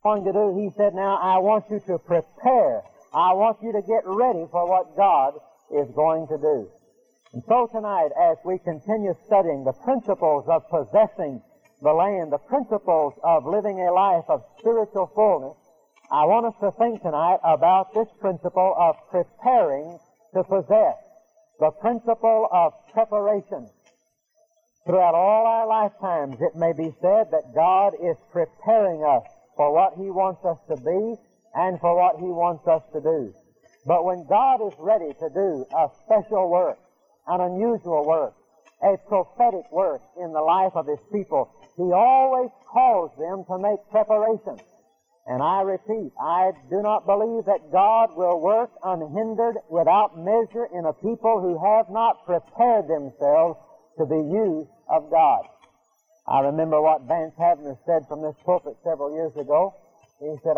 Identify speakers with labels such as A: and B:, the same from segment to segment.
A: going to do, he said, now I want you to prepare. I want you to get ready for what God is going to do. And so tonight, as we continue studying the principles of possessing the land, the principles of living a life of spiritual fullness, I want us to think tonight about this principle of preparing to possess, the principle of preparation. Throughout all our lifetimes, it may be said that God is preparing us for what He wants us to be and for what He wants us to do. But when God is ready to do a special work, an unusual work, a prophetic work in the life of His people, He always calls them to make preparation. And I repeat, I do not believe that God will work unhindered, without measure, in a people who have not prepared themselves to be used of God. I remember what Vance Havner said from this pulpit several years ago. He said,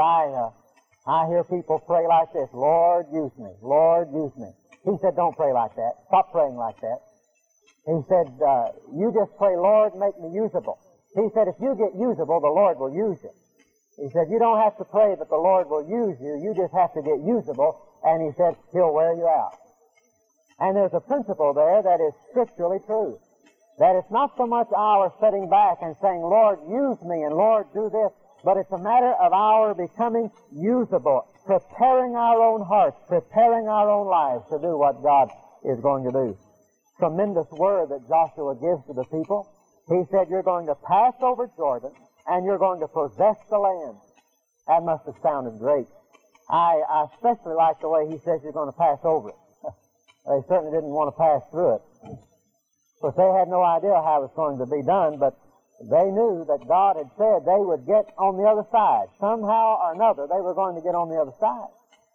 A: I hear people pray like this, Lord, use me, Lord, use me. He said, don't pray like that. Stop praying like that. He said, you just pray, Lord, make me usable. He said, if you get usable, the Lord will use you. He said, you don't have to pray that the Lord will use you. You just have to get usable. And he said, He'll wear you out. And there's a principle there that is scripturally true. That it's not so much our sitting back and saying, Lord, use me, and Lord, do this, but it's a matter of our becoming usable, preparing our own hearts, preparing our own lives to do what God is going to do. Tremendous word that Joshua gives to the people. He said, you're going to pass over Jordan, and you're going to possess the land. That must have sounded great. I especially like the way he says you're going to pass over it. They certainly didn't want to pass through it. Of course, they had no idea how it was going to be done, but they knew that God had said they would get on the other side. Somehow or another, they were going to get on the other side.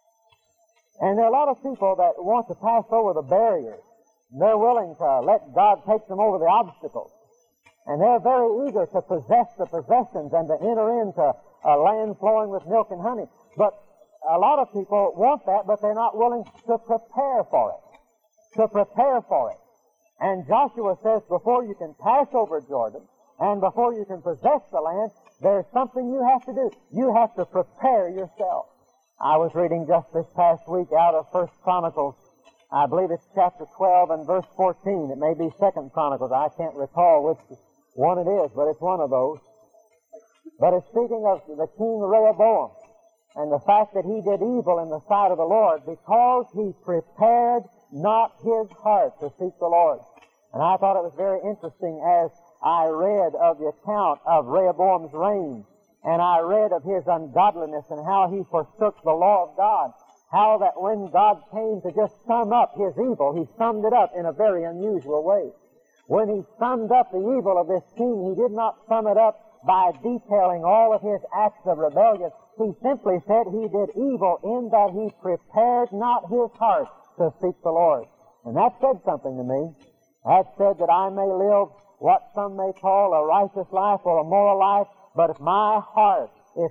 A: And there are a lot of people that want to pass over the barriers. They're willing to let God take them over the obstacles. And they're very eager to possess the possessions and to enter into a land flowing with milk and honey. But a lot of people want that, but they're not willing to prepare for it. To prepare for it. And Joshua says, before you can pass over Jordan and before you can possess the land, there's something you have to do. You have to prepare yourself. I was reading just this past week out of 1 Chronicles. I believe it's chapter 12 and verse 14. It may be 2 Chronicles. I can't recall which one it is, but it's one of those. But it's speaking of the king Rehoboam and the fact that he did evil in the sight of the Lord because he prepared not his heart to seek the Lord. And I thought it was very interesting as I read of the account of Rehoboam's reign, and I read of his ungodliness and how he forsook the law of God, how that when God came to just sum up his evil, he summed it up in a very unusual way. When he summed up the evil of this king, he did not sum it up by detailing all of his acts of rebellion. He simply said he did evil in that he prepared not his heart to seek the Lord. And that said something to me. That said that I may live what some may call a righteous life or a moral life, but if my heart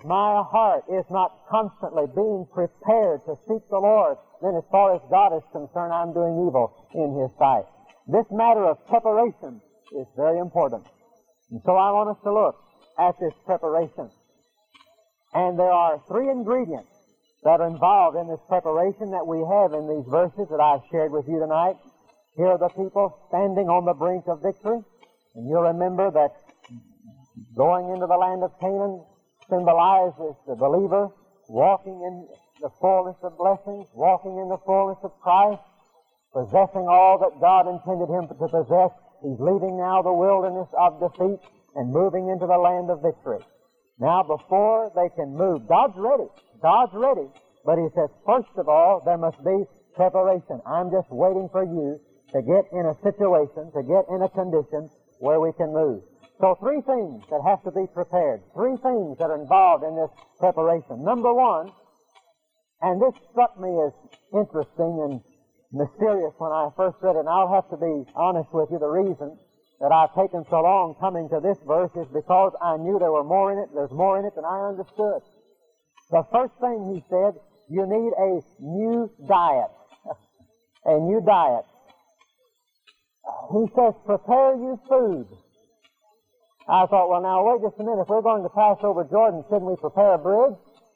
A: is not constantly being prepared to seek the Lord, then as far as God is concerned, I'm doing evil in His sight. This matter of preparation is very important. And so I want us to look at this preparation. And there are three ingredients that are involved in this preparation that we have in these verses that I've shared with you tonight. Here are the people standing on the brink of victory. And you'll remember that going into the land of Canaan symbolizes the believer walking in the fullness of blessings, walking in the fullness of Christ, possessing all that God intended him to possess. He's leaving now the wilderness of defeat and moving into the land of victory. Now, before they can move, God's ready. God's ready. But He says, first of all, there must be preparation. I'm just waiting for you to get in a situation, to get in a condition where we can move. So three things that have to be prepared. Three things that are involved in this preparation. Number one, and this struck me as interesting and mysterious when I first read it, and I'll have to be honest with you, the reason that I've taken so long coming to this verse is because I knew there were more in it. There's more in it than I understood. The first thing he said, you need a new diet. A new diet. He says, prepare you food. I thought, well, now, wait just a minute. If we're going to pass over Jordan, shouldn't we prepare a bridge?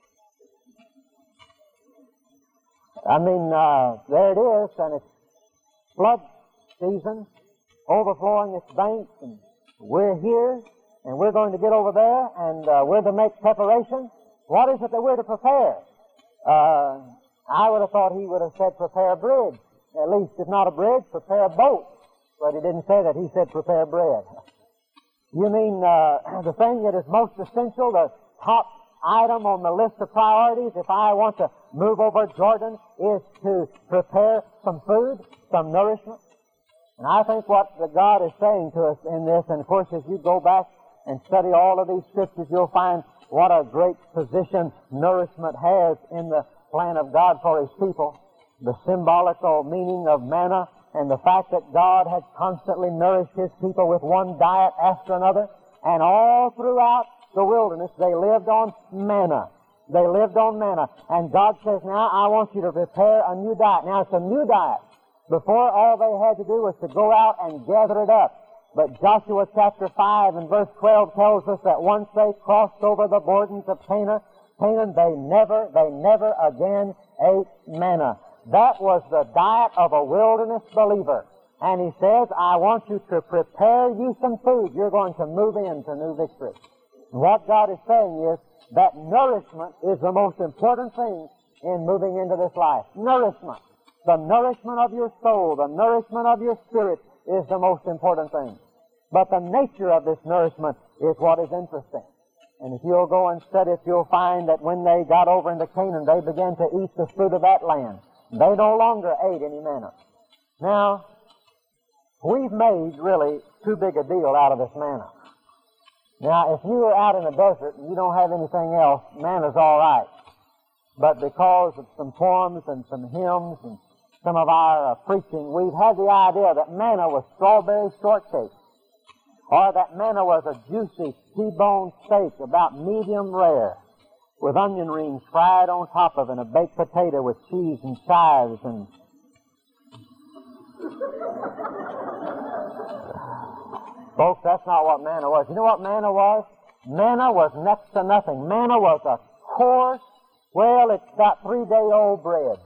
A: I mean, there it is, and it's flood season, overflowing its banks, and we're here, and we're going to get over there, and we're to make preparation. What is it that we're to prepare? I would have thought he would have said prepare a bridge. At least, if not a bridge, prepare a boat. But he didn't say that. He said prepare bread. You mean the thing that is most essential, the top item on the list of priorities, if I want to move over Jordan, is to prepare some food, some nourishment? And I think what God is saying to us in this, and of course as you go back and study all of these scriptures, you'll find what a great position nourishment has in the plan of God for His people. The symbolical meaning of manna, and the fact that God had constantly nourished His people with one diet after another, and all throughout the wilderness they lived on manna. They lived on manna. And God says, now I want you to prepare a new diet. Now it's a new diet. Before, all they had to do was to go out and gather it up. But Joshua chapter 5 and verse 12 tells us that once they crossed over the borders of Canaan, they never again ate manna. That was the diet of a wilderness believer. And He says, I want you to prepare you some food. You're going to move into new victory. And what God is saying is that nourishment is the most important thing in moving into this life. Nourishment. The nourishment of your soul, the nourishment of your spirit is the most important thing. But the nature of this nourishment is what is interesting. And if you'll go and study it, you'll find that when they got over into Canaan, they began to eat the fruit of that land. They no longer ate any manna. Now, we've made really too big a deal out of this manna. Now, if you are out in the desert and you don't have anything else, manna's all right. But because of some poems and some hymns and some of our preaching, we've had the idea that manna was strawberry shortcake, or that manna was a juicy T-bone steak about medium rare, with onion rings fried on top of it, and a baked potato with cheese and chives and... Folks, that's not what manna was. You know what manna was? Manna was next to nothing. Manna was a coarse, well, it's got 3-day-old bread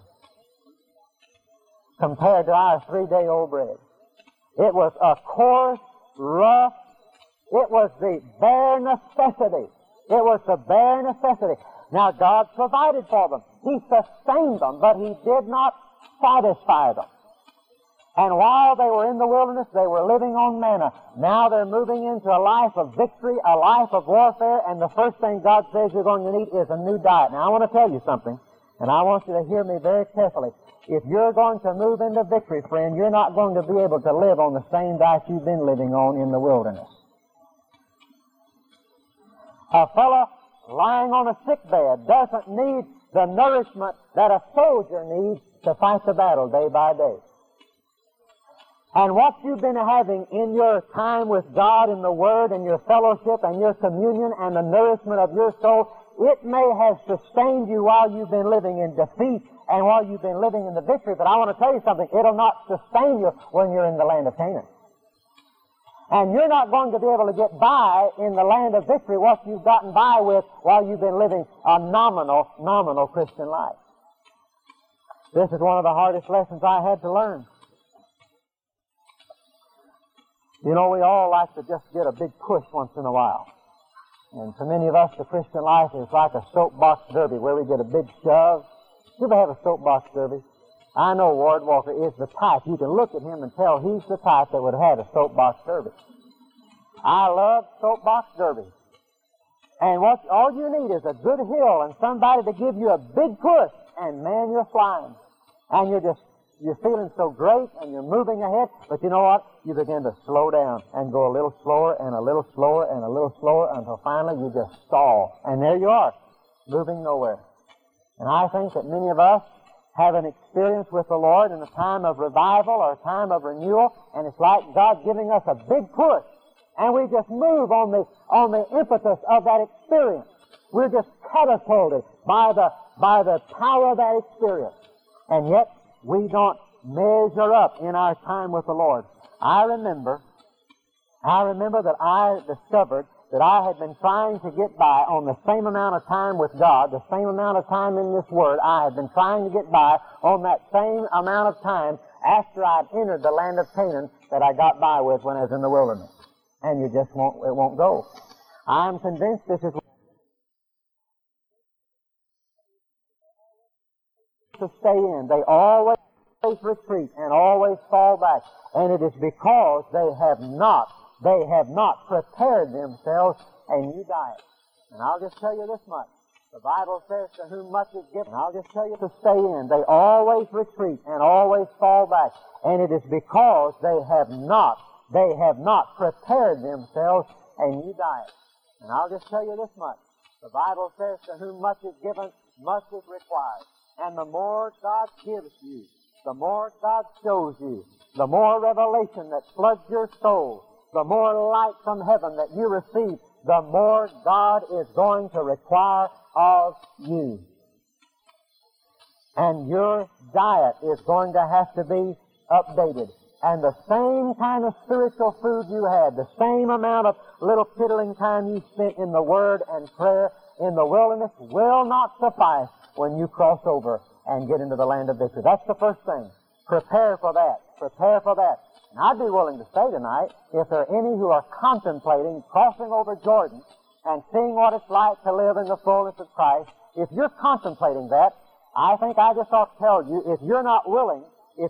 A: compared to our 3-day-old bread. It was a coarse, rough, it was the bare necessity. It was the bare necessity. Now, God provided for them. He sustained them, but He did not satisfy them. And while they were in the wilderness, they were living on manna. Now they're moving into a life of victory, a life of warfare, and the first thing God says you're going to need is a new diet. Now, I want to tell you something, and I want you to hear me very carefully. If you're going to move into victory, friend, you're not going to be able to live on the same diet you've been living on in the wilderness. A fellow lying on a sick bed doesn't need the nourishment that a soldier needs to fight the battle day by day. And what you've been having in your time with God in the Word and your fellowship and your communion and the nourishment of your soul, it may have sustained you while you've been living in defeat and while you've been living in the victory, but I want to tell you something, it'll not sustain you when you're in the land of Canaan. And you're not going to be able to get by in the land of victory what you've gotten by with while you've been living a nominal Christian life. This is one of the hardest lessons I had to learn. You know, we all like to just get a big push once in a while. And for many of us, the Christian life is like a soapbox derby where we get a big shove. You ever have a soapbox derby? I know Ward Walker is the type. You can look at him and tell he's the type that would have had a soapbox derby. I love soapbox derby. And all you need is a good hill and somebody to give you a big push, and man, you're flying. And you're feeling so great, and you're moving ahead, but you know what? You begin to slow down and go a little slower and a little slower and a little slower until finally you just stall. And there you are, moving nowhere. And I think that many of us have an experience with the Lord in a time of revival or a time of renewal, and it's like God giving us a big push, and we just move on the impetus of that experience. We're just catapulted by the power of that experience. And yet, we don't measure up in our time with the Lord. I remember I remember that I discovered that I had been trying to get by on the same amount of time with God, the same amount of time in this Word. I had been trying to get by on that same amount of time after I'd entered the land of Canaan that I got by with when I was in the wilderness. And it won't go. I'm convinced this is to stay in. They always retreat and always fall back. And it is because they have not prepared themselves a new diet. And I'll just tell you this much. The Bible says, to whom much is given. I'll just tell you to stay in. They always retreat and always fall back. And it is because they have not prepared themselves a new diet. And I'll just tell you this much. The Bible says, to whom much is given, much is required. And the more God gives you, the more God shows you, the more revelation that floods your soul, the more light from heaven that you receive, the more God is going to require of you. And your diet is going to have to be updated. And the same kind of spiritual food you had, the same amount of little piddling time you spent in the Word and prayer in the wilderness will not suffice when you cross over and get into the land of victory. That's the first thing. Prepare for that. Prepare for that. And I'd be willing to say tonight, if there are any who are contemplating crossing over Jordan and seeing what it's like to live in the fullness of Christ, if you're contemplating that, I think I just ought to tell you, if you're not willing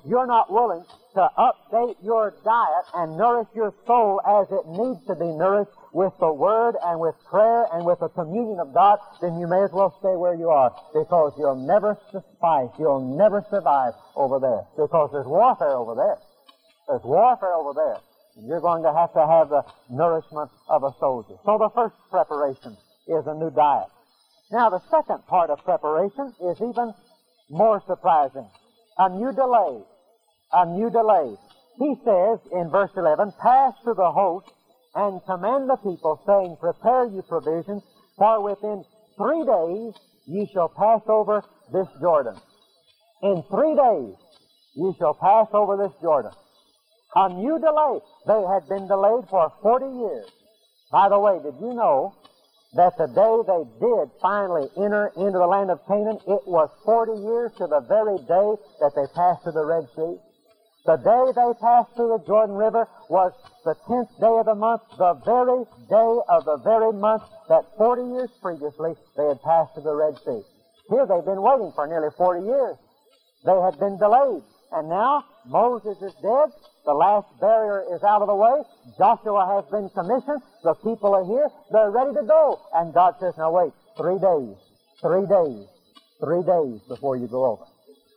A: to update your diet and nourish your soul as it needs to be nourished with the Word and with prayer and with the communion of God, then you may as well stay where you are, because you'll never suffice, you'll never survive over there, because there's warfare over there. There's warfare over there. And you're going to have the nourishment of a soldier. So the first preparation is a new diet. Now the second part of preparation is even more surprising. A new delay. A new delay. He says in verse 11, pass through the host and command the people, saying, prepare you provisions, for within 3 days ye shall pass over this Jordan. In 3 days ye shall pass over this Jordan. A new delay. They had been delayed for 40 years. By the way, did you know that the day they did finally enter into the land of Canaan, it was 40 years to the very day that they passed through the Red Sea? The day they passed through the Jordan River was the 10th day of the month, the very day of the very month that 40 years previously they had passed through the Red Sea. Here they've been waiting for nearly 40 years. They had been delayed. And now Moses is dead. The last barrier is out of the way. Joshua has been commissioned. The people are here. They're ready to go. And God says, now wait, 3 days, 3 days, 3 days before you go over.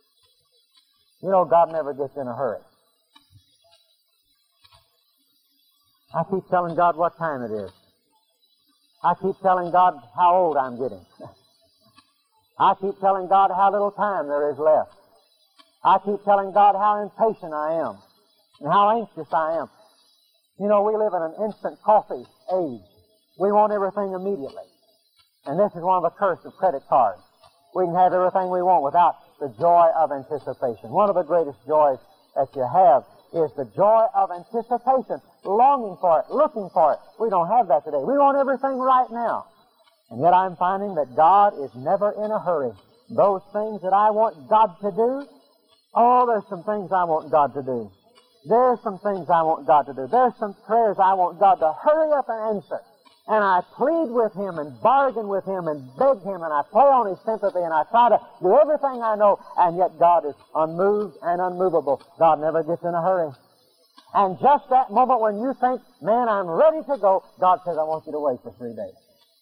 A: You know, God never gets in a hurry. I keep telling God what time it is. I keep telling God how old I'm getting. I keep telling God how little time there is left. I keep telling God how impatient I am and how anxious I am. You know, we live in an instant coffee age. We want everything immediately. And this is one of the curses of credit cards. We can have everything we want without the joy of anticipation. One of the greatest joys that you have is the joy of anticipation, longing for it, looking for it. We don't have that today. We want everything right now. And yet I'm finding that God is never in a hurry. Those things that I want God to do, oh, there's some things I want God to do. There's some things I want God to do. There's some prayers I want God to hurry up and answer. And I plead with Him and bargain with Him and beg Him and I play on His sympathy and I try to do everything I know, and yet God is unmoved and unmovable. God never gets in a hurry. And just that moment when you think, man, I'm ready to go, God says, I want you to wait for 3 days.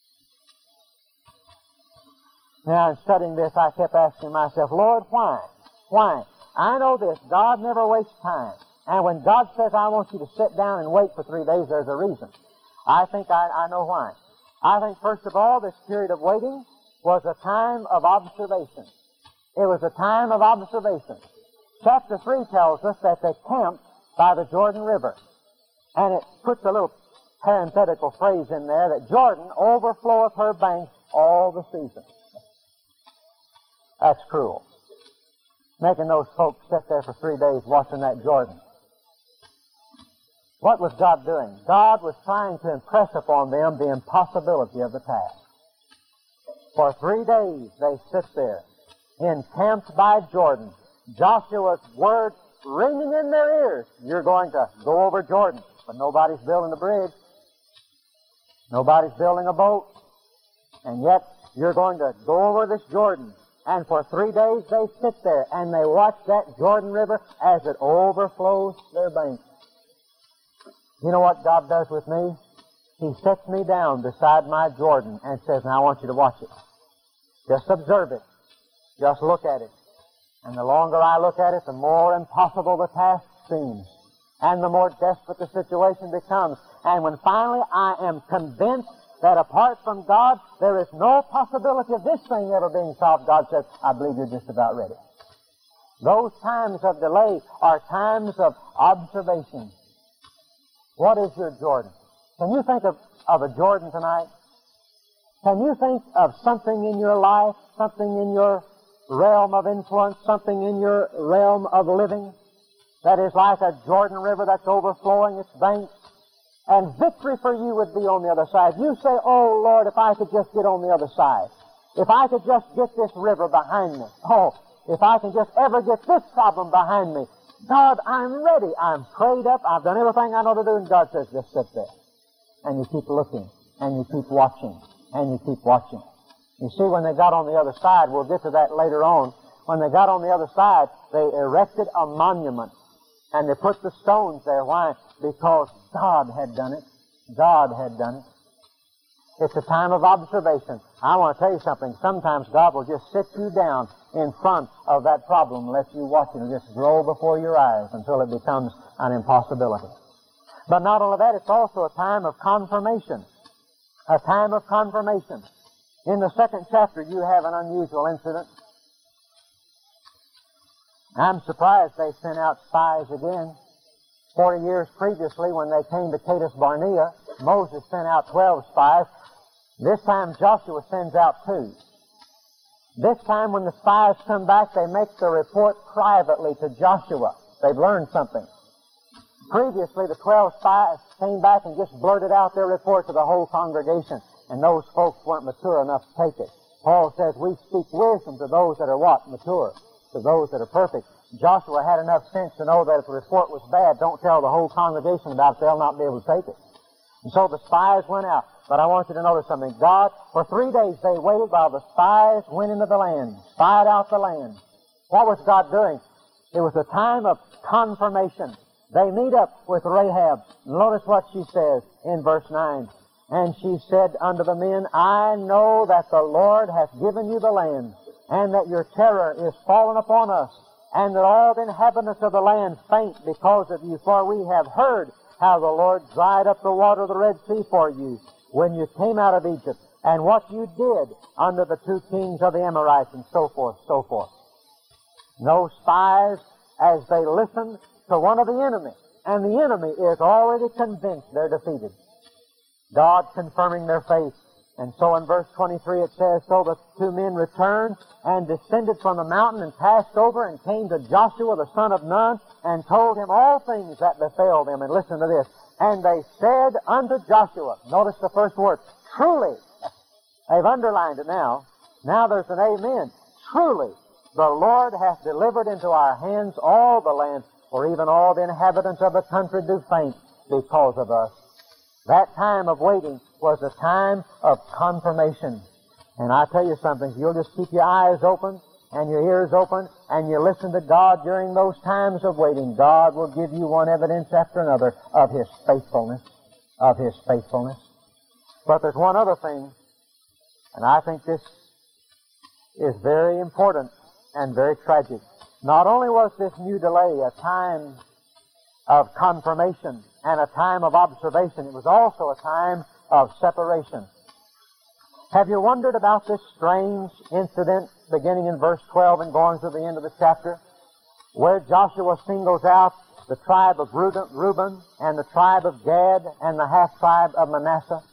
A: Now, in studying this, I kept asking myself, Lord, why? Why? I know this. God never wastes time. And when God says, I want you to sit down and wait for 3 days, there's a reason. I think I know why. I think, first of all, this period of waiting was a time of observation. It was a time of observation. Chapter 3 tells us that they camped by the Jordan River. And it puts a little parenthetical phrase in there that Jordan overfloweth her banks all the season. That's cruel. Making those folks sit there for 3 days watching that Jordan. What was God doing? God was trying to impress upon them the impossibility of the task. For 3 days they sit there, encamped by Jordan. Joshua's word ringing in their ears. You're going to go over Jordan. But nobody's building a bridge. Nobody's building a boat. And yet, you're going to go over this Jordan. And for 3 days they sit there and they watch that Jordan River as it overflows their banks. You know what God does with me? He sets me down beside my Jordan and says, now I want you to watch it. Just observe it. Just look at it. And the longer I look at it, the more impossible the task seems. And the more desperate the situation becomes. And when finally I am convinced that apart from God, there is no possibility of this thing ever being solved, God says, I believe you're just about ready. Those times of delay are times of observation. What is your Jordan? Can you think of a Jordan tonight? Can you think of something in your life, something in your realm of influence, something in your realm of living that is like a Jordan River that's overflowing its banks? And victory for you would be on the other side. You say, oh, Lord, if I could just get on the other side. If I could just get this river behind me. Oh, if I can just ever get this problem behind me. God, I'm ready. I'm prayed up. I've done everything I know to do. And God says, just sit there. And you keep looking. And you keep watching. And you keep watching. You see, when they got on the other side, we'll get to that later on. When they got on the other side, they erected a monument. And they put the stones there. Why? Because God had done it. God had done it. It's a time of observation. I want to tell you something. Sometimes God will just sit you down in front of that problem and let you watch it and just grow before your eyes until it becomes an impossibility. But not only that, it's also a time of confirmation. A time of confirmation. In the 2nd chapter, you have an unusual incident. I'm surprised they sent out spies again. 40 years previously, when they came to Kadesh Barnea, Moses sent out 12 spies. This time, Joshua sends out 2. This time, when the spies come back, they make the report privately to Joshua. They've learned something. Previously, the 12 spies came back and just blurted out their report to the whole congregation, and those folks weren't mature enough to take it. Paul says we speak wisdom to those that are what? Mature. To those that are perfect. Joshua had enough sense to know that if the report was bad, don't tell the whole congregation about it. They'll not be able to take it. And so the spies went out. But I want you to notice something. God, for 3 days they waited while the spies went into the land, spied out the land. What was God doing? It was a time of confirmation. They meet up with Rahab. Notice what she says in verse 9. And she said unto the men, I know that the Lord hath given you the land, and that your terror is fallen upon us, and that all the inhabitants of the land faint because of you. For we have heard how the Lord dried up the water of the Red Sea for you when you came out of Egypt, and what you did under the 2 kings of the Amorites, and so forth, so forth. No spies, as they listen to one of the enemy, and the enemy is already convinced they're defeated. God confirming their faith. And so in verse 23 it says, So the 2 men returned and descended from the mountain and passed over and came to Joshua the son of Nun and told him all things that befell them. And listen to this. And they said unto Joshua, notice the first word, truly. They've underlined it now. Now there's an amen. Truly, the Lord hath delivered into our hands all the land, for even all the inhabitants of the country do faint because of us. That time of waiting was a time of confirmation. And I tell you something, if you'll just keep your eyes open and your ears open and you listen to God during those times of waiting, God will give you one evidence after another of His faithfulness, of His faithfulness. But there's one other thing, and I think this is very important and very tragic. Not only was this new delay a time of confirmation and a time of observation, it was also a time of separation. Have you wondered about this strange incident beginning in verse 12 and going to the end of the chapter, where Joshua singles out the tribe of Reuben and the tribe of Gad and the half-tribe of Manasseh?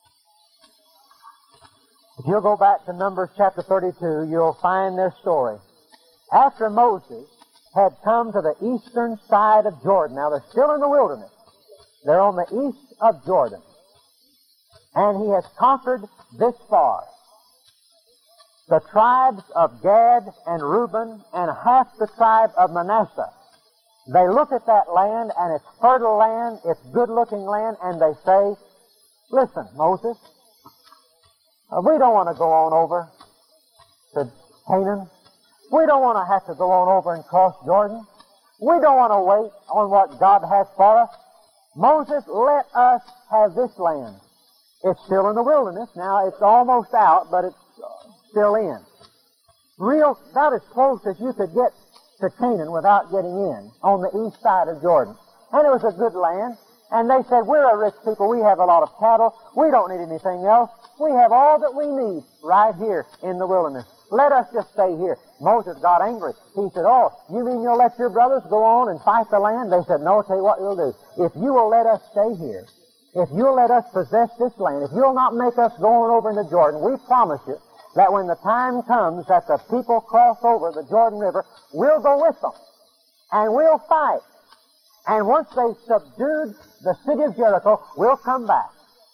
A: If you'll go back to Numbers chapter 32, you'll find their story. After Moses had come to the eastern side of Jordan, now they're still in the wilderness. They're on the east of Jordan. And he has conquered this far. The tribes of Gad and Reuben and half the tribe of Manasseh, they look at that land, and it's fertile land, it's good-looking land, and they say, listen, Moses, we don't want to go on over to Canaan. We don't want to have to go on over and cross Jordan. We don't want to wait on what God has for us. Moses, let us have this land. It's still in the wilderness. Now, it's almost out, but it's still in. About as close as you could get to Canaan without getting in, on the east side of Jordan. And it was a good land. And they said, we're a rich people. We have a lot of cattle. We don't need anything else. We have all that we need right here in the wilderness. Let us just stay here. Moses got angry. He said, oh, you mean you'll let your brothers go on and fight the land? They said, no, I'll tell you what you'll do. If you will let us stay here, if you'll let us possess this land, if you'll not make us go on over into Jordan, we promise you that when the time comes that the people cross over the Jordan River, we'll go with them. And we'll fight. And once they've subdued the city of Jericho, we'll come back.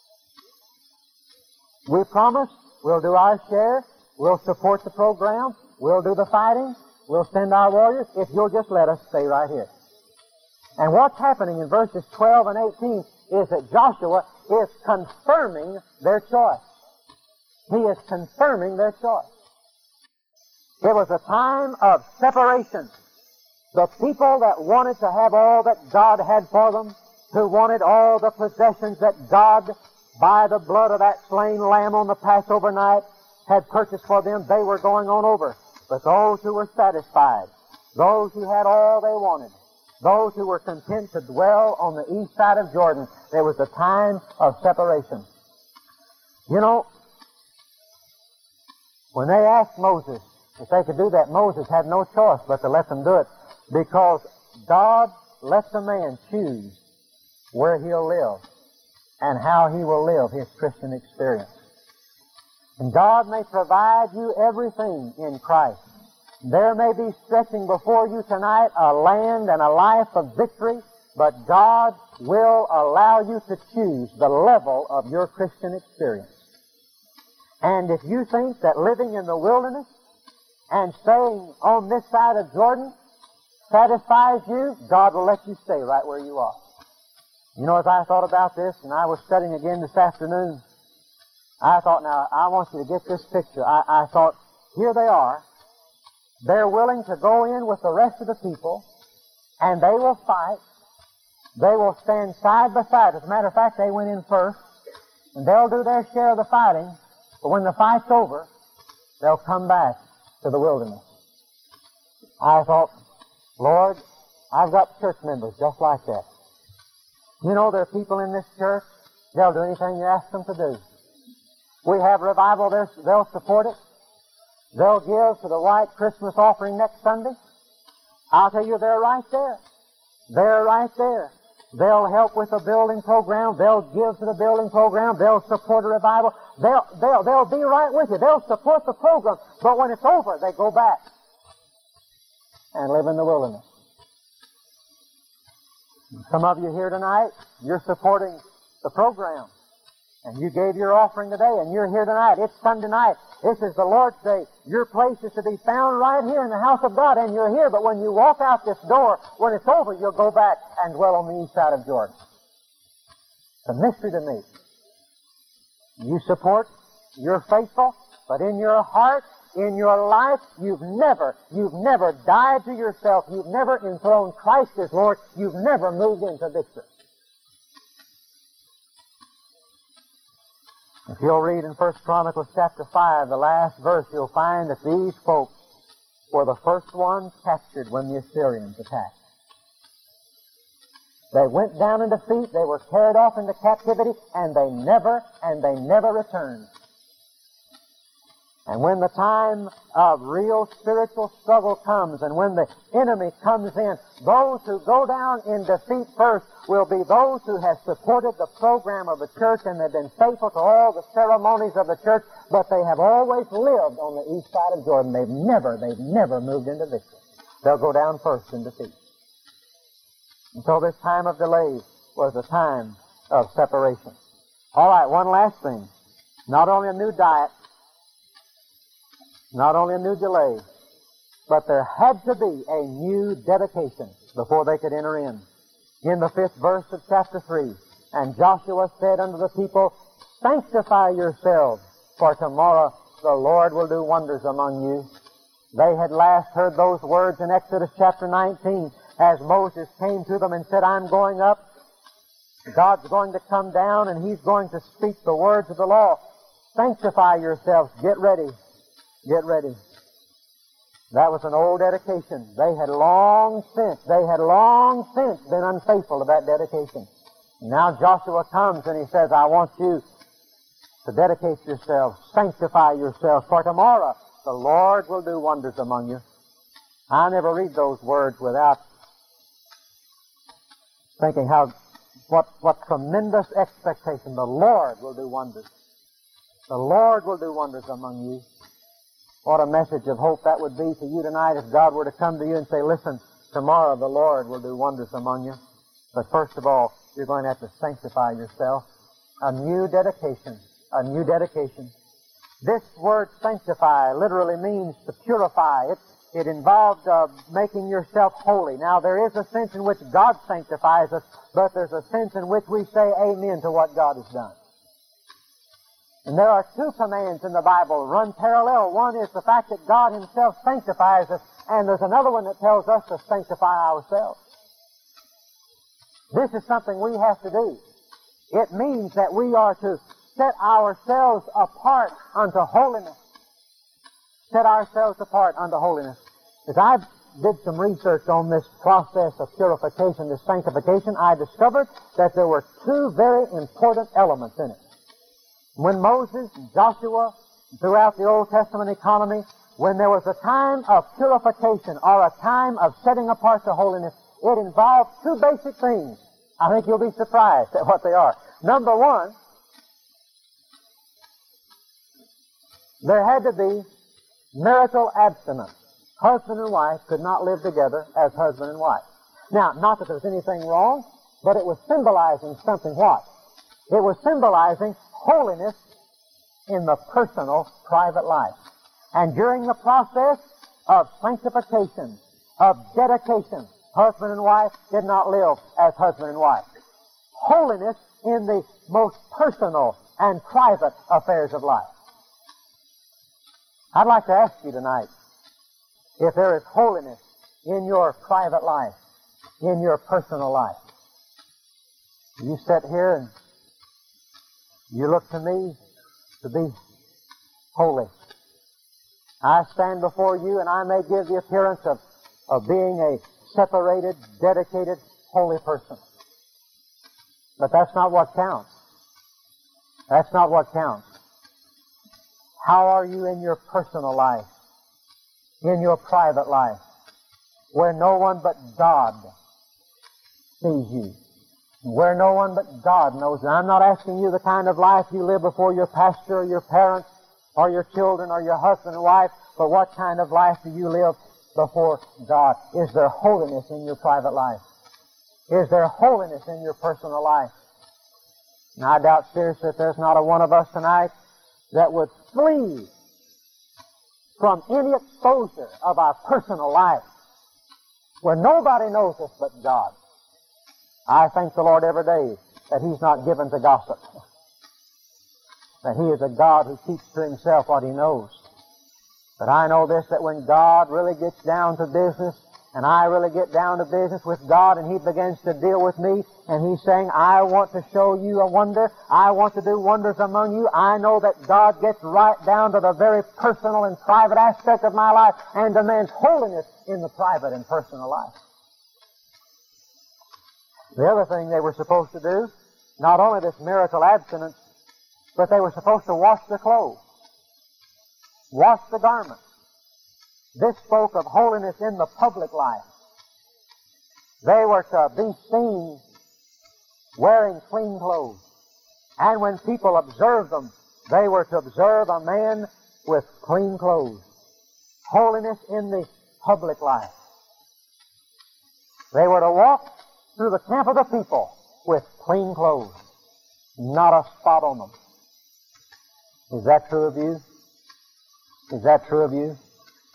A: We promise we'll do our share. We'll support the program. We'll do the fighting. We'll send our warriors if you'll just let us stay right here. And what's happening in verses 12 and 18 is that Joshua is confirming their choice. He is confirming their choice. It was a time of separation. The people that wanted to have all that God had for them, who wanted all the possessions that God, by the blood of that slain lamb on the Passover night, had purchased for them, they were going on over. But those who were satisfied, those who had all they wanted, those who were content to dwell on the east side of Jordan, there was a time of separation. You know, when they asked Moses if they could do that, Moses had no choice but to let them do it, because God lets a man choose where he'll live and how he will live his Christian experience. And God may provide you everything in Christ. There may be stretching before you tonight a land and a life of victory, but God will allow you to choose the level of your Christian experience. And if you think that living in the wilderness and staying on this side of Jordan satisfies you, God will let you stay right where you are. You know, as I thought about this, and I was studying again this afternoon, I thought, now, I want you to get this picture. I thought, here they are. They're willing to go in with the rest of the people, and they will fight. They will stand side by side. As a matter of fact, they went in first, and they'll do their share of the fighting, but when the fight's over, they'll come back to the wilderness. I thought, Lord, I've got church members just like that. You know, there are people in this church, they'll do anything you ask them to do. We have revival, they'll support it. They'll give to the white Christmas offering next Sunday. I'll tell you, they're right there. They're right there. They'll help with the building program. They'll give to the building program. They'll support a revival. They'll be right with you. They'll support the program. But when it's over, they go back and live in the wilderness. Some of you here tonight, you're supporting the program. And you gave your offering today, and you're here tonight. It's Sunday night. This is the Lord's Day. Your place is to be found right here in the house of God, and you're here. But when you walk out this door, when it's over, you'll go back and dwell on the east side of Jordan. It's a mystery to me. You support, you're faithful, but in your heart, in your life, you've never died to yourself. You've never enthroned Christ as Lord. You've never moved into victory. If you'll read in 1 Chronicles chapter 5, the last verse, you'll find that these folks were the first ones captured when the Assyrians attacked. They went down in defeat, they were carried off into captivity, and they never returned. And when the time of real spiritual struggle comes, and when the enemy comes in, those who go down in defeat first will be those who have supported the program of the church and have been faithful to all the ceremonies of the church, but they have always lived on the east side of Jordan. They've never moved into victory. They'll go down first in defeat. Until this time of delay, was a time of separation. All right, one last thing. Not only a new diet, not only a new delay, but there had to be a new dedication before they could enter in. In the 5th verse of chapter 3, and Joshua said unto the people, Sanctify yourselves, for tomorrow the Lord will do wonders among you. They had last heard those words in Exodus chapter 19 as Moses came to them and said, I'm going up. God's going to come down and He's going to speak the words of the law. Sanctify yourselves. Get ready. Get ready. That was an old dedication. They had long since been unfaithful to that dedication. Now Joshua comes and he says, I want you to dedicate yourselves, sanctify yourselves, for tomorrow the Lord will do wonders among you. I never read those words without thinking what tremendous expectation. The Lord will do wonders. The Lord will do wonders among you. What a message of hope that would be to you tonight if God were to come to you and say, listen, tomorrow the Lord will do wonders among you. But first of all, you're going to have to sanctify yourself. A new dedication. A new dedication. This word sanctify literally means to purify. It involves making yourself holy. Now, there is a sense in which God sanctifies us, but there's a sense in which we say amen to what God has done. And there are two commands in the Bible run parallel. One is the fact that God Himself sanctifies us, and there's another one that tells us to sanctify ourselves. This is something we have to do. It means that we are to set ourselves apart unto holiness. Set ourselves apart unto holiness. As I did some research on this process of purification, this sanctification, I discovered that there were two very important elements in it. When Moses and Joshua, throughout the Old Testament economy, when there was a time of purification or a time of setting apart to holiness, it involved two basic things. I think you'll be surprised at what they are. Number one, there had to be marital abstinence. Husband and wife could not live together as husband and wife. Now, not that there's anything wrong, but it was symbolizing something what? It was symbolizing holiness in the personal, private life. And during the process of sanctification, of dedication, husband and wife did not live as husband and wife. Holiness in the most personal and private affairs of life. I'd like to ask you tonight if there is holiness in your private life, in your personal life. You sit here and you look to me to be holy. I stand before you and I may give the appearance of being a separated, dedicated, holy person. But that's not what counts. That's not what counts. How are you in your personal life? In your private life? Where no one but God sees you. Where no one but God knows you. I'm not asking you the kind of life you live before your pastor or your parents or your children or your husband and wife, but what kind of life do you live before God? Is there holiness in your private life? Is there holiness in your personal life? And I doubt seriously that there's not a one of us tonight that would flee from any exposure of our personal life where nobody knows us but God. I thank the Lord every day that He's not given to gossip. That He is a God who keeps to Himself what He knows. But I know this, that when God really gets down to business, and I really get down to business with God, and He begins to deal with me, and He's saying, I want to show you a wonder. I want to do wonders among you. I know that God gets right down to the very personal and private aspect of my life and demands holiness in the private and personal life. The other thing they were supposed to do, not only this marital abstinence, but they were supposed to wash the clothes, wash the garments. This spoke of holiness in the public life. They were to be seen wearing clean clothes. And when people observed them, they were to observe a man with clean clothes. Holiness in the public life. They were to walk through the camp of the people with clean clothes, not a spot on them. Is that true of you? Is that true of you?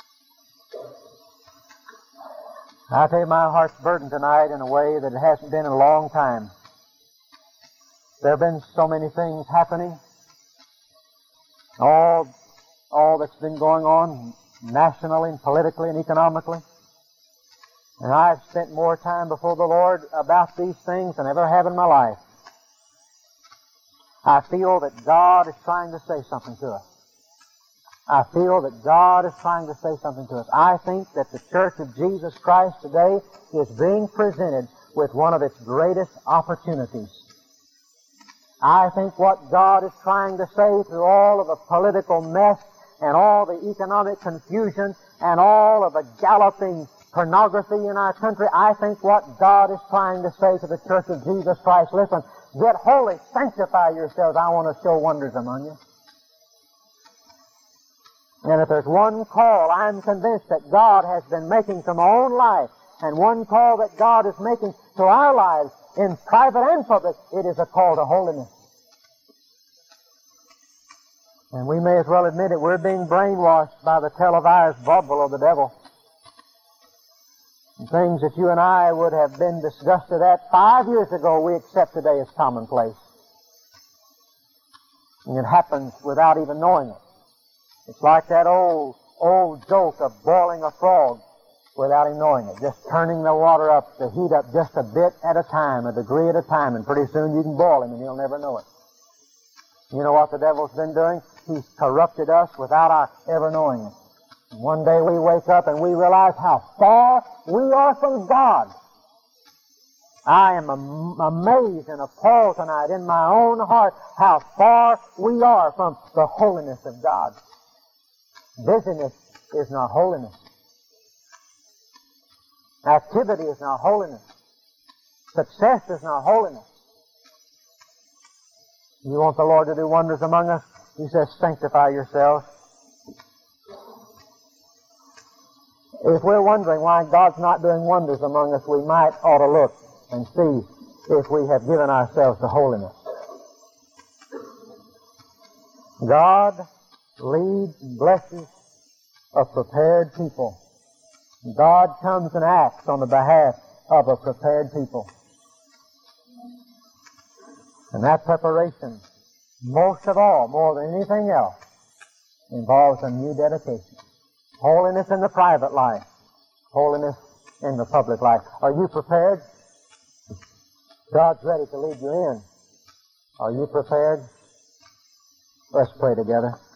A: I tell you, my heart's burdened tonight in a way that it hasn't been in a long time. There have been so many things happening. All that's been going on nationally and politically and economically. And I've spent more time before the Lord about these things than I ever have in my life. I feel that God is trying to say something to us. I feel that God is trying to say something to us. I think that the Church of Jesus Christ today is being presented with one of its greatest opportunities. I think what God is trying to say through all of the political mess and all the economic confusion and all of the galloping pornography in our country, I think what God is trying to say to the Church of Jesus Christ, listen, get holy, sanctify yourselves. I want to show wonders among you. And if there's one call I'm convinced that God has been making to my own life, and one call that God is making to our lives in private and public, it is a call to holiness. And we may as well admit it, we're being brainwashed by the televised bubble of the devil. And things that you and I would have been disgusted at 5 years ago, we accept today as commonplace. And it happens without even knowing it. It's like that old joke of boiling a frog without him knowing it. Just turning the water up, the heat up just a bit at a time, a degree at a time, and pretty soon you can boil him and he'll never know it. You know what the devil's been doing? He's corrupted us without our ever knowing it. And one day we wake up and we realize how far we are from God. I am amazed and appalled tonight in my own heart how far we are from the holiness of God. Busyness is not holiness. Activity is not holiness. Success is not holiness. You want the Lord to do wonders among us? He says, sanctify yourselves. If we're wondering why God's not doing wonders among us, we might ought to look and see if we have given ourselves to holiness. God leads and blesses a prepared people. God comes and acts on the behalf of a prepared people. And that preparation, most of all, more than anything else, involves a new dedication. Holiness in the private life. Holiness in the public life. Are you prepared? God's ready to lead you in. Are you prepared? Let's pray together.